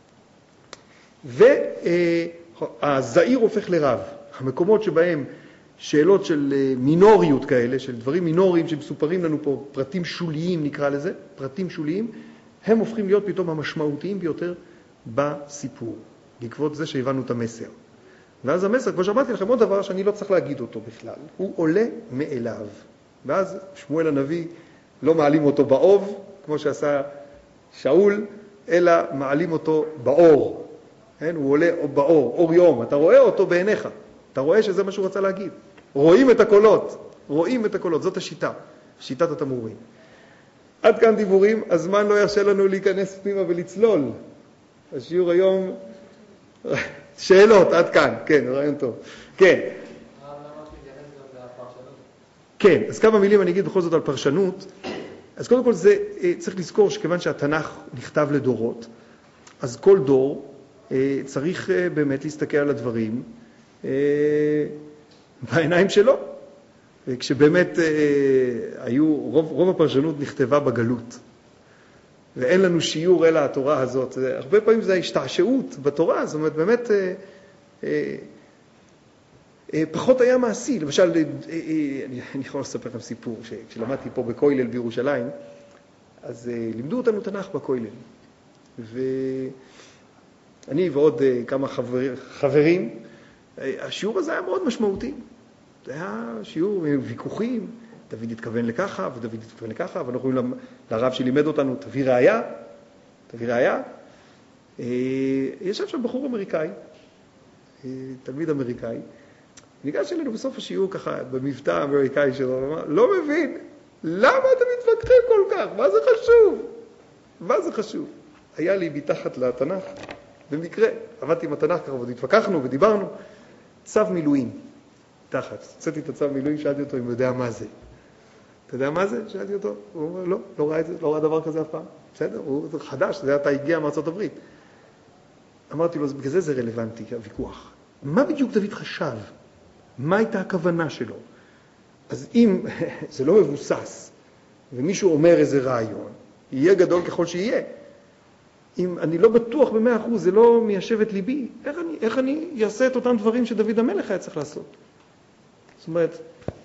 והזעיר הופך לרב. המקומות שבהם שאלות של מינוריות כאלה, של דברים מינוריים שמסופרים לנו פה, פרטים שוליים נקרא לזה, פרטים שוליים, הם הופכים להיות פתאום המשמעותיים ביותר בסיפור, בעקבות זה שהבנו את המסר. ואז המסר, כמו שאמרתי לכם, עוד דבר שאני לא צריך להגיד אותו בכלל, הוא עולה מאליו. ואז שמואל הנביא לא מעלים אותו באוב, כמו שעשה שאול, אלא מעלים אותו באור. הוא עולה באור, אור יום, אתה רואה אותו בעיניך, אתה רואה שזה מה שהוא רצה להגיד. רואים את הקולות, זאת השיטה, שיטת התמרורים. עד כאן דיבורים, הזמן לא ירשה לנו להיכנס פנימה ולצלול. השיעור היום, שאלות, עד כאן, כן, רעיון טוב. כן. כן, אז כמה מילים אני אגיד בכל זאת על פרשנות. אז קודם כל זה, צריך לזכור שכיוון שהתנ"ך נכתב לדורות, אז כל דור צריך באמת להסתכל על הדברים בעיניים שלו. וכשבאמת רוב הפרשנות נכתבה בגלות. ואין לנו שיעור אלא התורה הזאת. הרבה פעמים זה ההשתעשעות בתורה, זאת אומרת באמת פחות היה מעשי. למשל, אני יכול לספר לכם סיפור, כשלמדתי פה בכולל בירושלים, אז לימדו אותנו תנ"ך בכולל. ואני ועוד כמה חברים, השיעור הזה היה מאוד משמעותי. זה היה שיעור עם ויכוחים, דוד התכוון לככה ודוד התכוון לככה, ואנחנו רואים לרב שלימד אותנו, תביא ראיה. ישב שם בחור אמריקאי, תלמיד אמריקאי, ניגש אלינו בסוף השיעור ככה, במבטא האמריקאי שלו, אמר, לא מבין, למה אתם מתווכחים כל כך? מה זה חשוב? היה לי מתחת לתנ"ך, במקרה, עבדתי עם התנ"ך ככה, והתווכחנו ודיברנו, צו מילואים. תחת, צאתי את הצו מילואים, שאלתי אותו אם הוא יודע מה זה. אתה יודע מה זה? שאלתי אותו. הוא אומר, לא ראה את זה, לא ראה דבר כזה אף פעם. בסדר, הוא חדש, זה אתה הגיע מארצות הברית. אמרתי לו, בגלל זה רלוונטי, הוויכוח. מה בדיוק דוד חשב? מה הייתה הכוונה שלו? אז אם זה לא מבוסס, ומישהו אומר איזה רעיון, יהיה גדול ככל שיהיה. אם אני לא בטוח ב100%, זה לא מיישב את ליבי, איך אני אעשה את אותם דברים שדוד המלך היה צריך לעשות? זאת אומרת,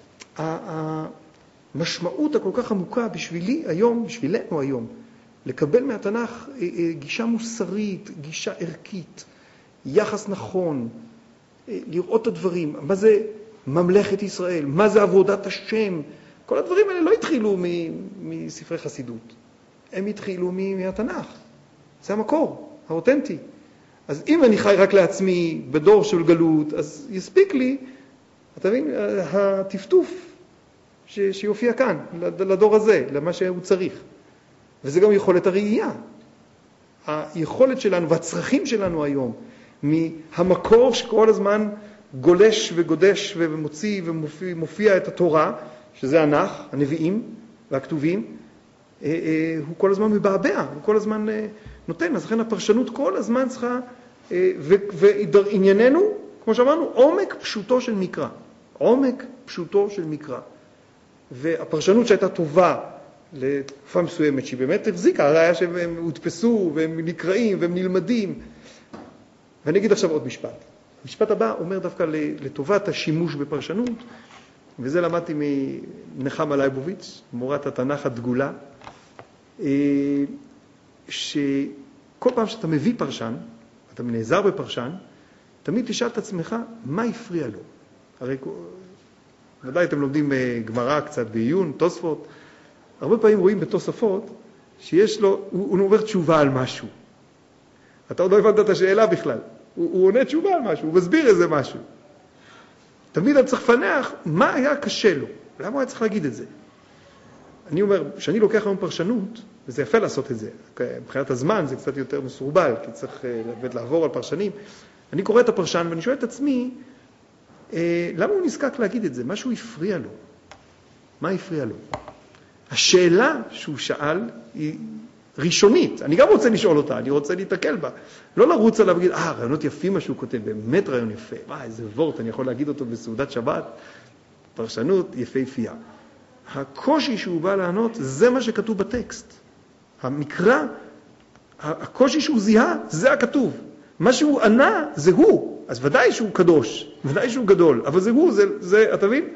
המשמעות הכל כך עמוקה בשבילי היום, בשבילנו היום, לקבל מהתנ"ך גישה מוסרית, גישה ערכית, יחס נכון, לראות את הדברים, מה זה ממלכת ישראל, מה זה עבודת השם, כל הדברים האלה לא התחילו מספרי חסידות, הם התחילו מהתנ"ך, זה המקור, האותנטי. אז אם אני חי רק לעצמי בדור של גלות, אז יספיק לי, אתה מבין, הטפטוף שיופיע כאן, לדור הזה, למה שהוא צריך. וזה גם יכולת הראייה. היכולת שלנו והצרכים שלנו היום, מהמקור שכל הזמן גולש וגודש ומוציא ומופיע את התורה, שזה הנח, הנביאים והכתובים, הוא כל הזמן מבעבע, הוא כל הזמן נותן. אז לכן הפרשנות כל הזמן צריכה, וענייננו, כמו שאמרנו, עומק פשוטו של מקרא. עומק פשוטו של מקרא. והפרשנות שהייתה טובה לתקופה מסוימת, שהיא באמת החזיקה, הראיה שהם הודפסו והם נקראים והם נלמדים. ואני אגיד עכשיו עוד משפט. המשפט הבא אומר דווקא לטובת השימוש בפרשנות, וזה למדתי מנחמה לייבוביץ', מורת התנ"ך הדגולה, שכל פעם שאתה מביא פרשן, אתה נעזר בפרשן, תמיד תשאל את עצמך, מה הפריע לו? הרי ודאי אתם לומדים גמרא קצת בעיון, תוספות. הרבה פעמים רואים בתוספות שיש לו, הוא אומר תשובה על משהו. אתה עוד לא הבנת את השאלה בכלל. הוא עונה תשובה על משהו, הוא מסביר איזה משהו. תמיד אני צריך לפנח מה היה קשה לו. למה הוא היה צריך להגיד את זה? אני אומר, שאני לוקח היום פרשנות, וזה יפה לעשות את זה. מבחינת הזמן זה קצת יותר מסורבל, כי צריך לעבור על פרשנים. אני קורא את הפרשן ואני שואל את עצמי, למה הוא נזקק להגיד את זה? משהו הפריע לו. מה הפריע לו? השאלה שהוא שאל היא ראשונית. אני גם רוצה לשאול אותה, אני רוצה להתקל בה. לא לרוץ עליו ולהגיד, רעיונות יפים מה שהוא כותב, באמת רעיון יפה. איזה וורט, אני יכול להגיד אותו בסעודת שבת. פרשנות יפהפייה. הקושי שהוא בא לענות, זה מה שכתוב בטקסט. המקרא, הקושי שהוא זיהה, זה הכתוב. מה שהוא ענה, זה הוא. אז ודאי שהוא קדוש, ודאי שהוא גדול, אבל זה הוא, זה, אתה מבין?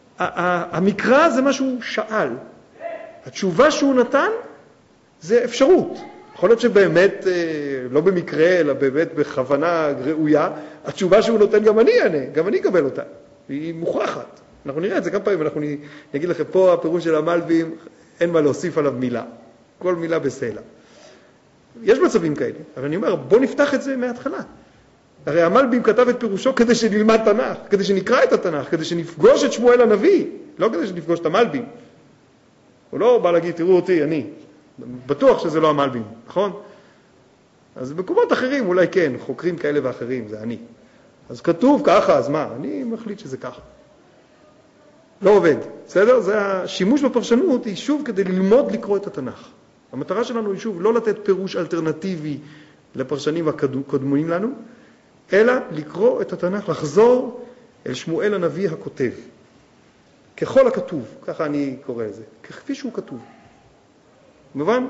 המקרא זה מה שהוא שאל. התשובה שהוא נתן, זה אפשרות. יכול להיות שבאמת, לא במקרה, אלא באמת בכוונה ראויה, התשובה שהוא נותן גם אני אענה, גם אני אקבל אותה. היא מוכרחת. אנחנו נראה את זה כמה פעמים, אני אגיד לכם, פה הפירוש של המלבים, אין מה להוסיף עליו מילה. כל מילה בסלע. יש מצבים כאלה, אבל אני אומר, בוא נפתח את זה מההתחלה. הרי המלבים כתב את פירושו כדי שנלמד תנ"ך, כדי שנקרא את התנ"ך, כדי שנפגוש את שמואל הנביא, לא כדי שנפגוש את המלבים. הוא לא בא להגיד, תראו אותי, אני. בטוח שזה לא המלבים, נכון? אז במקומות אחרים אולי כן, חוקרים כאלה ואחרים, זה אני. אז כתוב ככה, אז מה? אני מחליט שזה ככה. לא עובד, בסדר? זה השימוש בפרשנות היא שוב כדי ללמוד לקרוא את התנ"ך. המטרה שלנו היא שוב לא לתת פירוש אלטרנטיבי לפרשנים הקודמים לנו, אלא לקרוא את התנ"ך, לחזור אל שמואל הנביא הכותב. ככל הכתוב, ככה אני קורא לזה, כפי שהוא כתוב. מובן?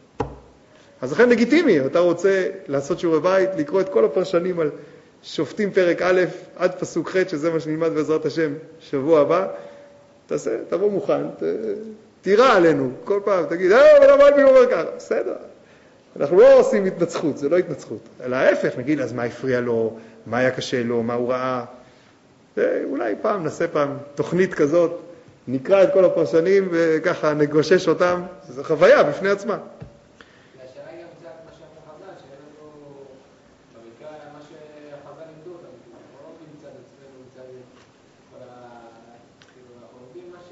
אז לכן לגיטימי, אתה רוצה לעשות שיעורי בית, לקרוא את כל הפרשנים על שופטים פרק א' עד פסוק ח', שזה מה שנלמד בעזרת השם שבוע הבא, תעשה, תבוא מוכן, תירא עלינו, כל פעם תגיד, אבל המלבים אומר ככה, בסדר. אנחנו לא עושים התנצחות, זה לא התנצחות. אלא ההפך, נגיד, אז מה הפריע לו, מה היה קשה לו, מה הוא ראה. ואולי פעם, נעשה פעם תוכנית כזאת, נקרא את כל הפרשנים וככה נגושש אותם, זו חוויה בפני עצמה. השאלה היא גם קצת מה שאמרו חז"ל, שאין לנו במקרה מה שחז"ל לימדו אותם, אנחנו לא לומדים מצד עצמנו, מצד אנחנו לומדים מה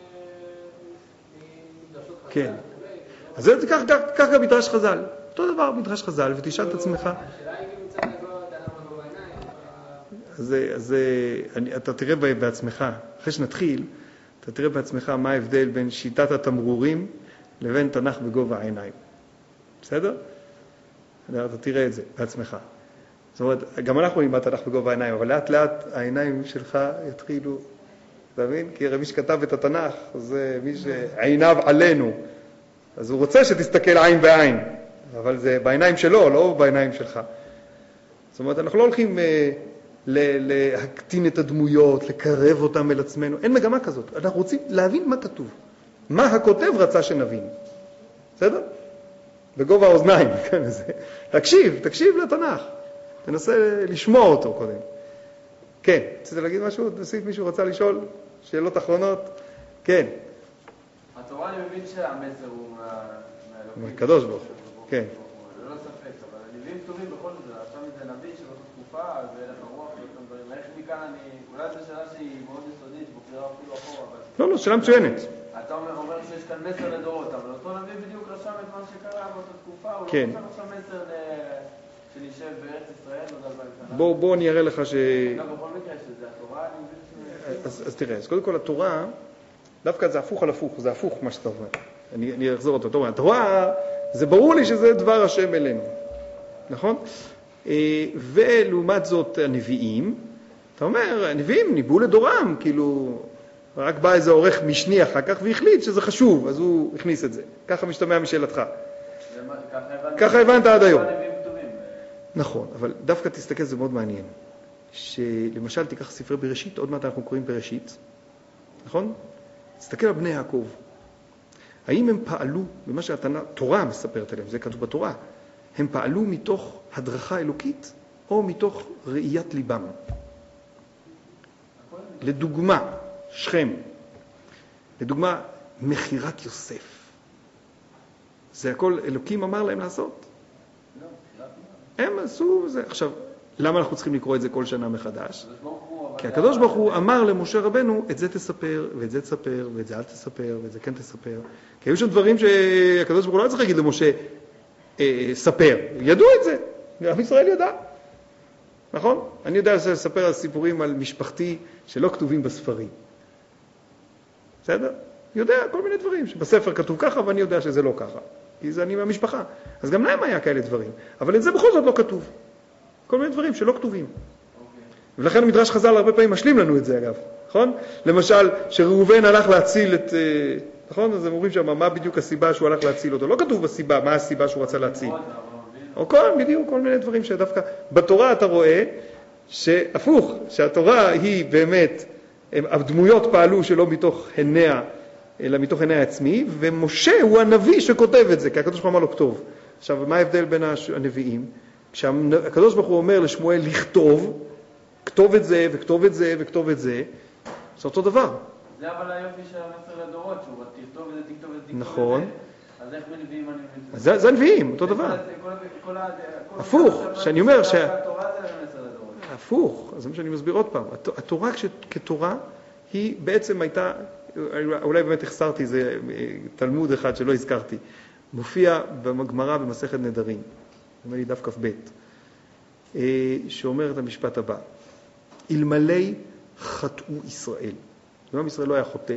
שמדרשות חז"ל. כן. אז זה כך גם מדרש חז"ל. אותו דבר מדרש חז"ל, ותשאל את עצמך. השאלה היא גם מצד לבוא את האדם בגובה העיניים. אז אתה תראה בעצמך, אחרי שנתחיל, אתה תראה בעצמך מה ההבדל בין שיטת התמרורים לבין תנ"ך בגובה העיניים. בסדר? אתה תראה את זה בעצמך. זאת אומרת, גם אנחנו נלמד תנ"ך בגובה העיניים, אבל לאט לאט העיניים שלך יתחילו, אתה מבין? כי הרי מי שכתב את התנ"ך, זה מי שעיניו עלינו. אז הוא רוצה שתסתכל עין בעין, אבל זה בעיניים שלו, לא בעיניים שלך. זאת אומרת, אנחנו לא הולכים להקטין את הדמויות, לקרב אותם אל עצמנו. אין מגמה כזאת. אנחנו רוצים להבין מה כתוב. מה הכותב רצה שנבין. בסדר? בגובה האוזניים. תקשיב לתנ"ך. תנסה לשמוע אותו קודם. כן, רצית להגיד משהו? נוסיף, מישהו רצה לשאול? שאלות אחרונות? כן. התורה, אני מבין שהמסר הוא מהקדוש ברוך הוא. כן. ללא ספק, אבל הנביאים כתובים בכל זאת, עכשיו זה נביא שבאותה תקופה, ואלך הרוח ואותם דברים. איך מכאן אולי זו שאלה שהיא מאוד יסודית, שבוחרה אפילו אחורה, אבל... לא, שאלה מצוינת. אתה אומר שיש כאן מסר לדורות, אבל אותו נביא בדיוק רשם את מה שקרה באותה תקופה, הוא כן. לא רשם מסר שנשב בארץ ישראל, לא יודע שנה. בוא אני אראה לך ש... לא, בכל מקרה שזה התורה, אני מבין ש... אז תראה, אז קודם כל התורה, דווקא זה הפוך על הפוך, זה הפוך מה שאתה אומר. אני אחזור אותו. התורה, זה ברור לי שזה דבר השם אלינו, נכון? ולעומת זאת הנביאים, אתה אומר, הנביאים ניבאו לדורם, כאילו, רק בא איזה עורך משני אחר כך והחליט שזה חשוב, אז הוא הכניס את זה. ככה משתמע משאלתך. ככה הבנת עד היום. נכון, אבל דווקא תסתכל, זה מאוד מעניין. שלמשל תיקח ספרי בראשית, עוד מעט אנחנו קוראים בראשית, נכון? תסתכל על בני יעקב. האם הם פעלו, במה שהתורה מספרת עליהם, זה כתוב בתורה, הם פעלו מתוך הדרכה אלוקית או מתוך ראיית ליבם? לדוגמה, שכם. לדוגמה, מחירת יוסף. זה הכל אלוקים אמר להם לעשות? הם עשו זה. עכשיו, למה אנחנו צריכים לקרוא את זה כל שנה מחדש? כי הקדוש ברוך הוא אמר למשה רבנו, את זה תספר, ואת זה תספר, ואת זה אל תספר, ואת זה כן תספר. כי היו שם דברים שהקדוש ברוך הוא לא צריך להגיד למשה, ספר. ידעו את זה. עם ישראל ידע. נכון? אני יודע לספר על סיפורים על משפחתי שלא כתובים בספרים. בסדר? יודע כל מיני דברים שבספר כתוב ככה, ואני יודע שזה לא ככה. כי זה אני מהמשפחה. אז גם להם היה כאלה דברים. אבל את זה בכל זאת לא כתוב. כל מיני דברים שלא כתובים. ולכן המדרש חז"ל הרבה פעמים משלים לנו את זה, אגב. נכון? למשל, שראובן הלך להציל את... נכון? אז הם אומרים שם, מה בדיוק הסיבה שהוא הלך להציל אותו? לא כתוב בסיבה, מה הסיבה שהוא רצה להציל. או בדיוק כל מיני דברים שדווקא בתורה אתה רואה שהפוך, שהתורה היא באמת, הדמויות פעלו שלא מתוך עיניה, אלא מתוך עיניה עצמי, ומשה הוא הנביא שכותב את זה, כי הקדוש ברוך הוא אמר לו כתוב. עכשיו, מה ההבדל בין הנביאים? כשהקדוש ברוך הוא אומר לשמואל לכתוב, כתוב את זה וכתוב את זה וכתוב את זה, זה אותו דבר. זה אבל היופי של המסר לדורות, שהוא תכתוב את זה, תכתוב את זה, נכון. אז איך בנביאים אני מבין? זה הנביאים, אותו דבר. הפוך, שאני אומר התורה זה המסר לדורות. הפוך, אז זה מה שאני מסביר עוד פעם. התורה כתורה היא בעצם הייתה, אולי באמת החסרתי, זה תלמוד אחד שלא הזכרתי, מופיע בגמרא במסכת נדרים, אומר לי דף כ"ב, שאומר את המשפט הבא, אלמלא חטאו ישראל. עם ישראל לא היה חוטא,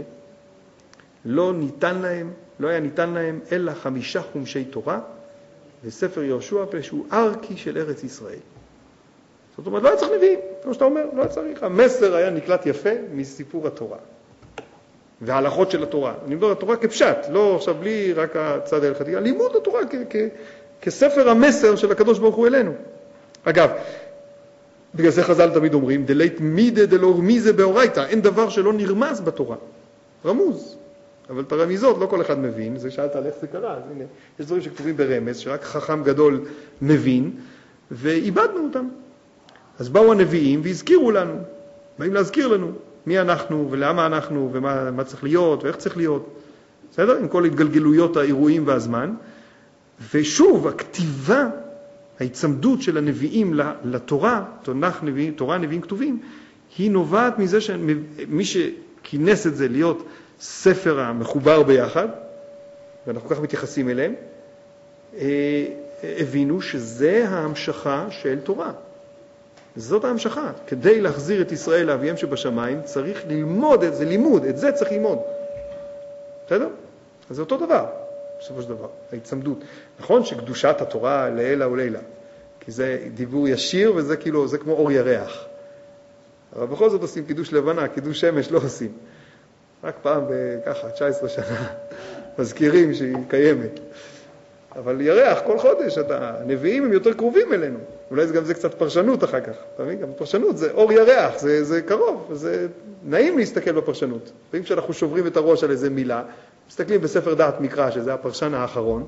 לא היה ניתן להם אלא 5 חומשי תורה, וספר יהושע שהוא ארכי של ארץ ישראל. זאת אומרת, לא היה צריך נביאים, כמו שאתה אומר, לא היה צריך. המסר היה נקלט יפה מסיפור התורה. וההלכות של התורה. אני מדבר על התורה כפשט, לא עכשיו בלי רק הצד ההלכתי, לימוד התורה כספר המסר של הקדוש ברוך הוא אלינו. אגב, בגלל זה חז"ל תמיד אומרים, דלית מידה דלא רמיזה באורייתא, אין דבר שלא נרמז בתורה. רמוז. אבל את הרמיזות לא כל אחד מבין, זה שאלת על איך זה קרה, אז הנה, יש דברים שכתובים ברמז, שרק חכם גדול מבין, ואיבדנו אותם. אז באו הנביאים והזכירו לנו, באים להזכיר לנו מי אנחנו ולמה אנחנו ומה צריך להיות ואיך צריך להיות. בסדר? עם כל התגלגלויות האירועים והזמן. ושוב, הכתיבה, ההצמדות של הנביאים לתורה, תורה נביאים כתובים, היא נובעת מזה שמי שכינס את זה להיות ספר המחובר ביחד, ואנחנו כך מתייחסים אליהם, הבינו שזה ההמשכה של תורה. זאת ההמשכה. כדי להחזיר את ישראל לאביהם שבשמיים, צריך ללמוד את זה, לימוד, את זה צריך ללמוד. בסדר? אז זה אותו דבר, בסופו של דבר, ההצמדות. נכון שקדושת התורה לעילה ולילה, כי זה דיבור ישיר וזה כאילו, זה כמו אור ירח. אבל בכל זאת עושים קידוש לבנה, קידוש שמש לא עושים. רק פעם בככה, 19 שנה, מזכירים שהיא קיימת. אבל ירח כל חודש, הנביאים הם יותר קרובים אלינו. אולי גם זה קצת פרשנות אחר כך. גם פרשנות זה אור ירח, זה קרוב, זה נעים להסתכל בפרשנות. ואם שאנחנו שוברים את הראש על איזה מילה, מסתכלים בספר דעת מקרא, שזה הפרשן האחרון,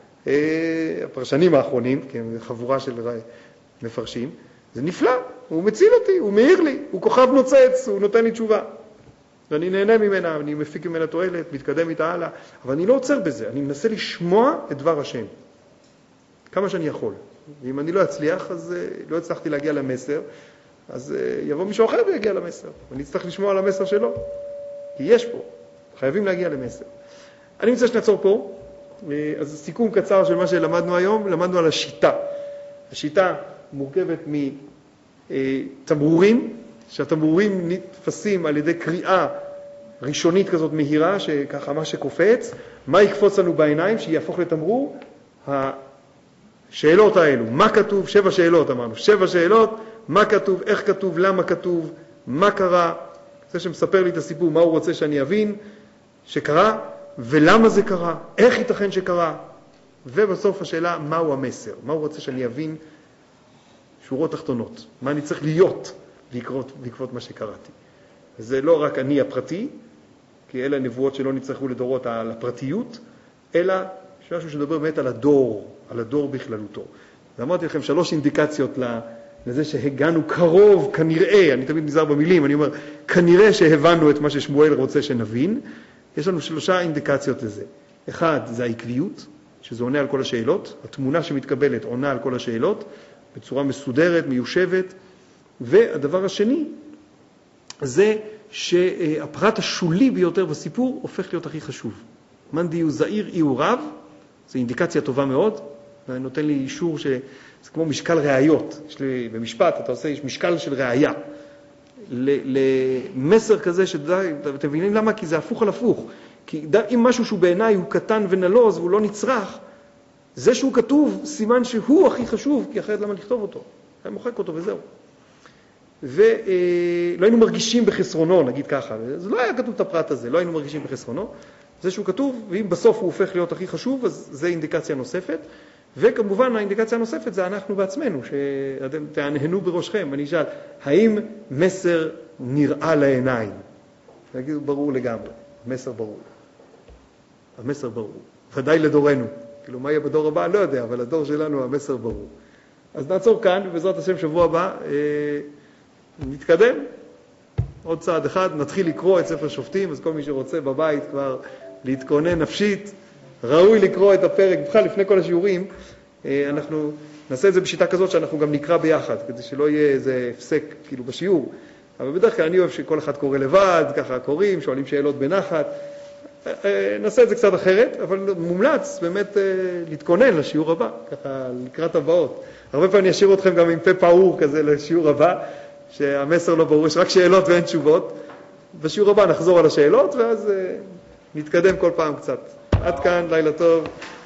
הפרשנים האחרונים, כי הם חבורה של מפרשים, זה נפלא, הוא מציל אותי, הוא מאיר לי, הוא כוכב נוצץ, הוא נותן לי תשובה. ואני נהנה ממנה, אני מפיק ממנה תועלת, מתקדם איתה הלאה, אבל אני לא עוצר בזה, אני מנסה לשמוע את דבר השם, כמה שאני יכול. ואם אני לא אצליח, אז לא הצלחתי להגיע למסר, אז יבוא מישהו אחר ויגיע למסר, ואני אצטרך לשמוע על המסר שלו, כי יש פה, חייבים להגיע למסר. אני רוצה שנעצור פה, אז סיכום קצר של מה שלמדנו היום, למדנו על השיטה. השיטה מורכבת מתמרורים, שהתמרורים נתפסים על ידי קריאה ראשונית כזאת מהירה, שככה מה שקופץ, מה יקפוץ לנו בעיניים, שיהפוך לתמרור, השאלות האלו, מה כתוב, 7 שאלות אמרנו, 7 שאלות, מה כתוב, איך כתוב, למה כתוב, מה קרה, זה שמספר לי את הסיפור, מה הוא רוצה שאני אבין, שקרה, ולמה זה קרה, איך ייתכן שקרה, ובסוף השאלה, מהו המסר, מה הוא רוצה שאני אבין, שורות תחתונות, מה אני צריך להיות בעקבות מה שקראתי. וזה לא רק אני הפרטי, כי אלה נבואות שלא נצטרכו לדורות על הפרטיות, אלא משהו שדבר באמת על הדור בכללותו. ואמרתי לכם 3 אינדיקציות לזה שהגענו קרוב, כנראה, אני תמיד נזהר במילים, אני אומר, כנראה שהבנו את מה ששמואל רוצה שנבין. יש לנו 3 אינדיקציות לזה. 1, זה העקביות, שזה עונה על כל השאלות. התמונה שמתקבלת עונה על כל השאלות, בצורה מסודרת, מיושבת. והדבר השני, זה שהפרט השולי ביותר בסיפור הופך להיות הכי חשוב. מאן דיהו זעיר איהו רב, זו אינדיקציה טובה מאוד, ונותן לי אישור שזה כמו משקל ראיות. במשפט אתה עושה, יש משקל של ראיה. למסר כזה אתם מבינים למה? כי זה הפוך על הפוך. כי אם משהו שהוא בעיניי הוא קטן ונלוז והוא לא נצרך, זה שהוא כתוב סימן שהוא הכי חשוב, כי אחרת למה לכתוב אותו? אני מוחק אותו וזהו. ולא היינו מרגישים בחסרונו, נגיד ככה. זה לא היה כתוב את הפרט הזה, לא היינו מרגישים בחסרונו. זה שהוא כתוב, ואם בסוף הוא הופך להיות הכי חשוב, אז זה אינדיקציה נוספת. וכמובן האינדיקציה הנוספת זה אנחנו בעצמנו, שאתם תענהנו בראשכם. אני אשאל, האם מסר נראה לעיניים? נגיד, ברור לגמרי. המסר ברור. המסר ברור. ודאי לדורנו. כאילו, מה יהיה בדור הבא? לא יודע, אבל לדור שלנו המסר ברור. אז נעצור כאן, ובעזרת השם שבוע הבא נתקדם. עוד צעד אחד, נתחיל לקרוא את ספר שופטים, אז כל מי שרוצה בבית כבר להתכונן נפשית, ראוי לקרוא את הפרק, בכלל לפני כל השיעורים, אנחנו נעשה את זה בשיטה כזאת שאנחנו גם נקרא ביחד, כדי שלא יהיה איזה הפסק כאילו בשיעור. אבל בדרך כלל אני אוהב שכל אחד קורא לבד, ככה קוראים, שואלים שאלות בנחת. נעשה את זה קצת אחרת, אבל מומלץ באמת להתכונן לשיעור הבא, ככה לקראת הבאות. הרבה פעמים אני אשאיר אתכם גם עם פה פעור כזה לשיעור הבא, שהמסר לא ברור, יש רק שאלות ואין תשובות. בשיעור הבא נחזור על השאלות, ואז נתקדם כל פעם קצת. עד כאן, לילה טוב.